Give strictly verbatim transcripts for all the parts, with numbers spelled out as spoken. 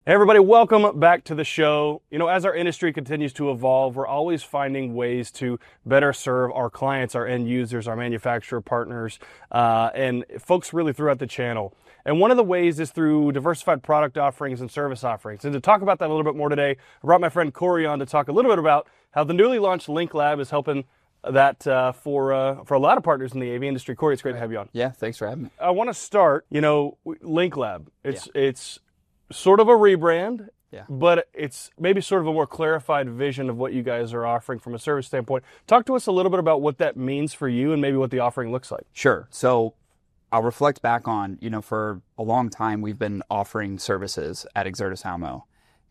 Hey everybody, welcome back to the show. You know, as our industry continues to evolve, we're always finding ways to better serve our clients, our end users, our manufacturer partners, uh, and folks really throughout the channel. And one of the ways is through diversified product offerings and service offerings. And to talk about that a little bit more today, I brought my friend Corey on to talk a little bit about how the newly launched Link Lab is helping that uh, for uh, for a lot of partners in the A V industry. Corey, it's great to have you on. Yeah, thanks for having me. I want to start, you know, Link Lab. It's yeah. it's sort of a rebrand, yeah. but it's maybe sort of a more clarified vision of what you guys are offering from a service standpoint. Talk to us a little bit about what that means for you and maybe what the offering looks like. Sure. So I'll reflect back on, you know, for a long time we've been offering services at Exertis Almo.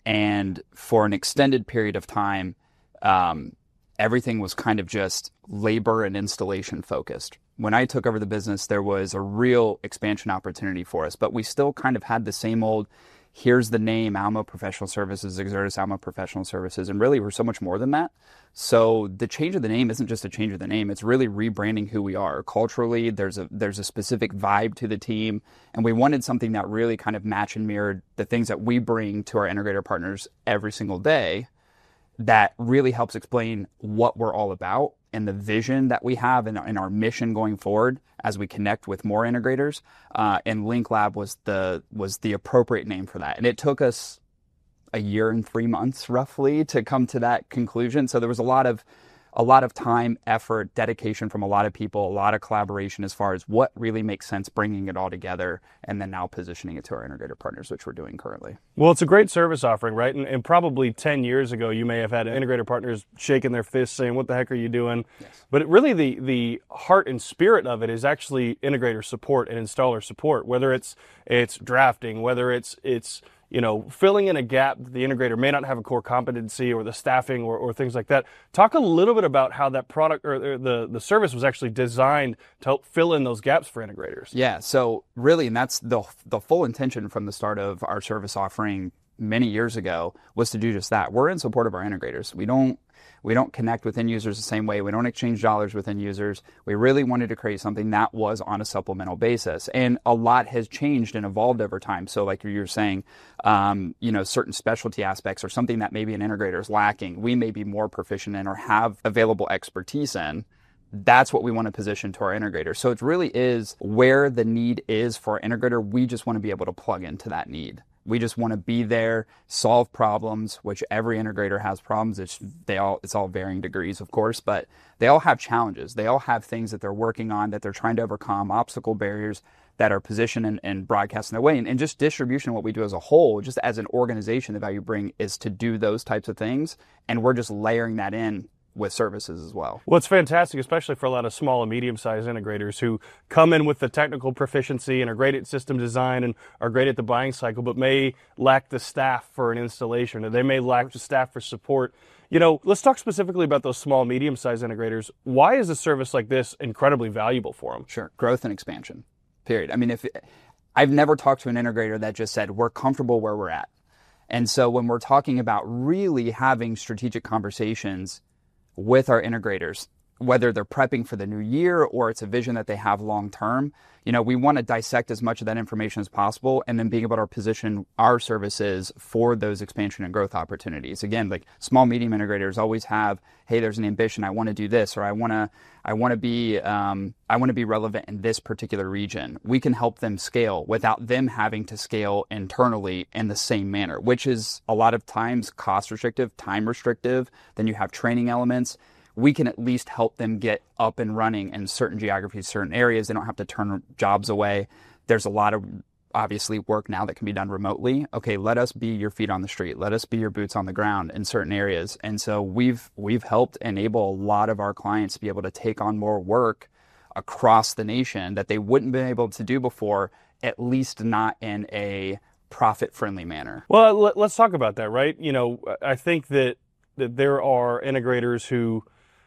And for an extended period of time, um, everything was kind of just labor and installation focused. When I took over the business, there was a real expansion opportunity for us, but we still kind of had the same old, here's the name, Almo Professional Services, Exertis Almo Professional Services, and really we're so much more than that. So the change of the name isn't just a change of the name, it's really rebranding who we are. Culturally, there's a there's a specific vibe to the team, and we wanted something that really kind of matched and mirrored the things that we bring to our integrator partners every single day that really helps explain what we're all about and the vision that we have and, and our mission going forward as we connect with more integrators. Uh, and Link Lab was the was the appropriate name for that. And it took us a year and three months roughly to come to that conclusion. So there was a lot of a lot of time, effort, dedication from a lot of people, a lot of collaboration as far as what really makes sense, bringing it all together, and then now positioning it to our integrator partners, which we're doing currently. Well, it's a great service offering, right? And, and probably ten years ago, you may have had integrator partners shaking their fists saying, what the heck are you doing? Yes. But it really the, the heart and spirit of it is actually integrator support and installer support, whether it's it's drafting, whether it's it's you know, filling in a gap that the integrator may not have a core competency or the staffing or, or things like that. Talk a little bit about how that product or, or the, the service was actually designed to help fill in those gaps for integrators. Yeah, so really, and that's the the full intention from the start of our service offering many years ago was to do just that. We're in support of our integrators. We don't we don't connect with end users the same way. We don't exchange dollars with end users. We really wanted to create something that was on a supplemental basis. And a lot has changed and evolved over time. So like you were saying, um, you know, certain specialty aspects or something that maybe an integrator is lacking, we may be more proficient in or have available expertise in. That's what we want to position to our integrator. So it really is where the need is for our integrator. We just want to be able to plug into that need. We just want to be there, solve problems, which every integrator has problems. It's, they all, it's all varying degrees, of course, but they all have challenges. They all have things that they're working on, that they're trying to overcome, obstacle barriers that are positioned and, and broadcast in their way. And, and just distribution, what we do as a whole, just as an organization, the value bring is to do those types of things. And we're just layering that in with services as well. Well, it's fantastic, especially for a lot of small and medium-sized integrators who come in with the technical proficiency and are great at system design and are great at the buying cycle, but may lack the staff for an installation, or they may lack the staff for support. You know, let's talk specifically about those small, medium-sized integrators. Why is a service like this incredibly valuable for them? Sure. Growth and expansion, period. I mean, if I've never talked to an integrator that just said, we're comfortable where we're at. And so when we're talking about really having strategic conversations with our integrators, whether they're prepping for the new year or it's a vision that they have long term, you know, we want to dissect as much of that information as possible and then being able to position our services for those expansion and growth opportunities. Again, like small, medium integrators always have, hey, there's an ambition, I want to do this, or I want to, I want to be, um, I want to be relevant in this particular region. We can help them scale without them having to scale internally in the same manner, which is a lot of times cost restrictive, time restrictive. Then you have training elements. We can at least help them get up and running in certain geographies, certain areas. They don't have to turn jobs away. There's a lot of, obviously, work now that can be done remotely. Okay, let us be your feet on the street. Let us be your boots on the ground in certain areas. And so we've we've helped enable a lot of our clients to be able to take on more work across the nation that they wouldn't have been able to do before, at least not in a profit-friendly manner. Well, let's talk about that, right? You know, I think that, that there are integrators who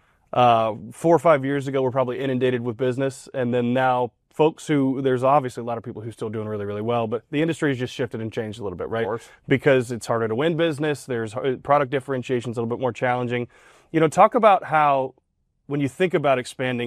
Uh, four or five years ago, we're probably inundated with business, and then now folks who, there's obviously a lot of people who are still doing really, really well, but the industry has just shifted and changed a little bit, right? Of course. Because it's harder to win business, there's product differentiation is a little bit more challenging. You know, talk about how, when you think about expanding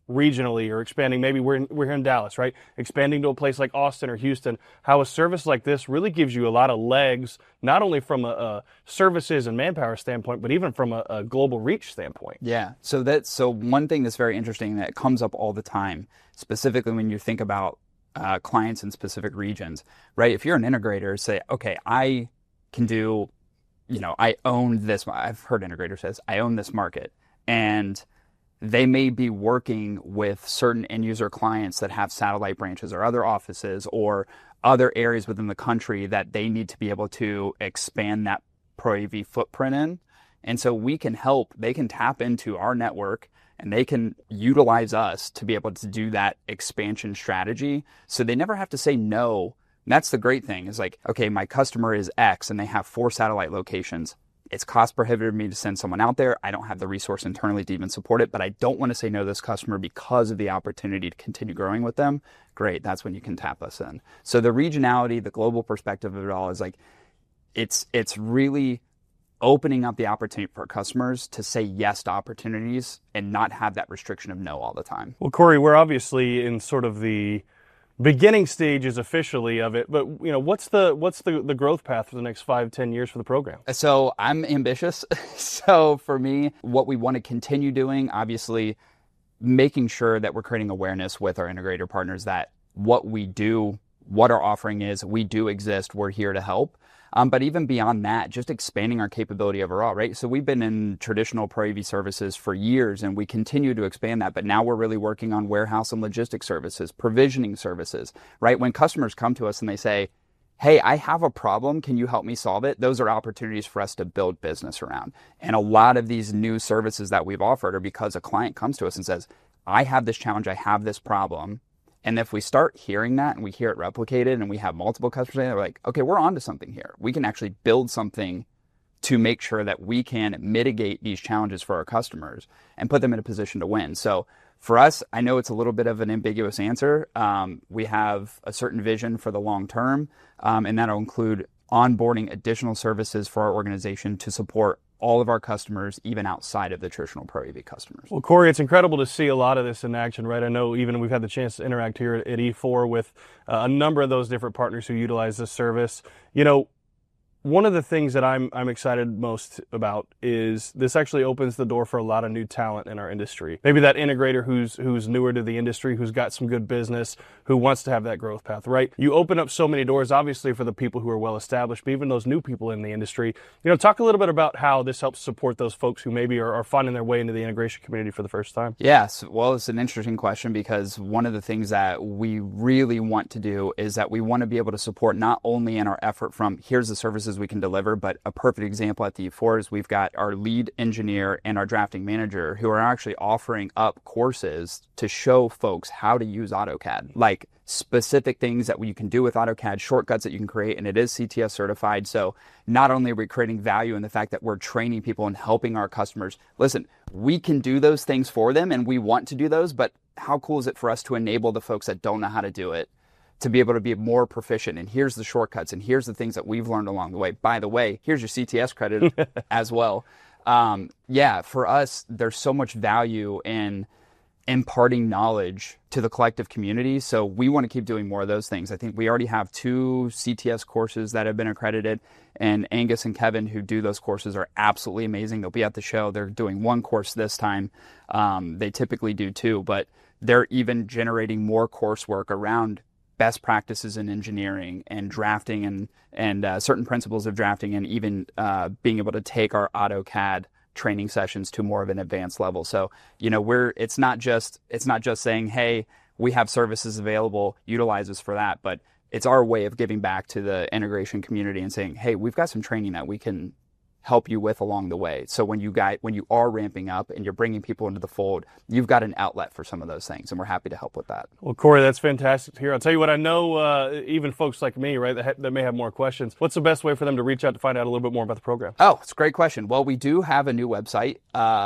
regionally or expanding, maybe we're in, we're here in Dallas, right? Expanding to a place like Austin or Houston, how a service like this really gives you a lot of legs, not only from a, a services and manpower standpoint, but even from a, a global reach standpoint. Yeah. So that's, so one thing that's very interesting that comes up all the time, specifically when you think about uh, clients in specific regions, right? If you're an integrator, say, okay, I can do, you know, I own this, I've heard integrators say this, I own this market, and they may be working with certain end user clients that have satellite branches or other offices or other areas within the country that they need to be able to expand that Pro A V footprint in. And so we can help, they can tap into our network and they can utilize us to be able to do that expansion strategy. So they never have to say no. And that's the great thing is like, okay, my customer is X and they have four satellite locations. It's cost prohibitive for me to send someone out there. I don't have the resource internally to even support it, but I don't want to say no to this customer because of the opportunity to continue growing with them. Great, that's when you can tap us in. So the regionality, the global perspective of it all is like, it's it's really opening up the opportunity for customers to say yes to opportunities and not have that restriction of no all the time. Well, Corey, we're obviously in sort of the beginning stages officially of it, but you know, what's the what's the, the growth path for the next five, ten years for the program? So I'm ambitious. So for me, what we want to continue doing, obviously, making sure that we're creating awareness with our integrator partners that what we do, what our offering is, we do exist, we're here to help. Um, but even beyond that, just expanding our capability overall, right? So we've been in traditional Pro A V services for years and we continue to expand that, but now we're really working on warehouse and logistics services, provisioning services, right? When customers come to us and they say, hey, I have a problem, can you help me solve it? Those are opportunities for us to build business around. And a lot of these new services that we've offered are because a client comes to us and says, I have this challenge, I have this problem. And if we start hearing that and we hear it replicated and we have multiple customers saying, they're like, okay, we're onto something here. We can actually build something to make sure that we can mitigate these challenges for our customers and put them in a position to win. So for us, I know it's a little bit of an ambiguous answer. Um, we have a certain vision for the long term, um, and that'll include onboarding additional services for our organization to support all of our customers, even outside of the traditional Pro A V customers. Well, Corey, it's incredible to see a lot of this in action, right? I know even we've had the chance to interact here at E four with uh, a number of those different partners who utilize this service. You know, one of the things that I'm I'm excited most about is this actually opens the door for a lot of new talent in our industry. Maybe that integrator who's who's newer to the industry, who's got some good business, who wants to have that growth path, right? You open up so many doors, obviously, for the people who are well established, but even those new people in the industry. You know, talk a little bit about how this helps support those folks who maybe are, are finding their way into the integration community for the first time. Yes, well, it's an interesting question because one of the things that we really want to do is that we want to be able to support not only in our effort from here's the services we can deliver, but a perfect example at the E four is we've got our lead engineer and our drafting manager who are actually offering up courses to show folks how to use AutoCAD, like specific things that you can do with AutoCAD, shortcuts that you can create, and it is C T S certified. So not only are we creating value in the fact that we're training people and helping our customers, listen, we can do those things for them and we want to do those, but how cool is it for us to enable the folks that don't know how to do it to be able to be more proficient? And here's the shortcuts and here's the things that we've learned along the way. By the way, here's your C T S credit as well. Um, yeah, for us, there's so much value in imparting knowledge to the collective community. So we want to keep doing more of those things. I think we already have two C T S courses that have been accredited, and Angus and Kevin who do those courses are absolutely amazing. They'll be at the show. They're doing one course this time. Um, they typically do two, but they're even generating more coursework around best practices in engineering and drafting and, and uh, certain principles of drafting, and even uh, being able to take our AutoCAD training sessions to more of an advanced level. So, you know, we're, it's not just, it's not just saying, hey, we have services available, utilize us for that, but it's our way of giving back to the integration community and saying, hey, we've got some training that we can help you with along the way. So when you guys, when you are ramping up and you're bringing people into the fold, you've got an outlet for some of those things, and we're happy to help with that. Well, Corey, that's fantastic to hear. I'll tell you what, I know uh, even folks like me, right, that, ha- that may have more questions. What's the best way for them to reach out to find out a little bit more about the program? Oh, it's a great question. Well, we do have a new website. Uh,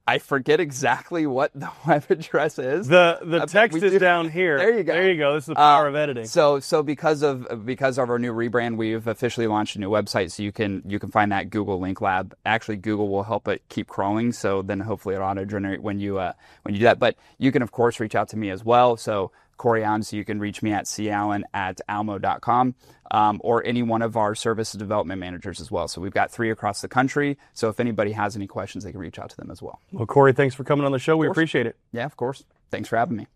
I forget exactly what the web address is. The the text we is do- down here. There you go. There you go. This is the power Uh, of editing. So so because of because of our new rebrand, we've officially launched a new website. So you can you can find that Google Link Lab. Actually, Google will help it keep crawling. So then hopefully it auto generate when you uh, when you do that. But you can of course reach out to me as well. So Corey Allen, so you can reach me at c allen at almo dot com um, or any one of our service development managers as well. So we've got three across the country. So if anybody has any questions, they can reach out to them as well. Well, Corey, thanks for coming on the show. We appreciate it. Yeah, of course. Thanks for having me.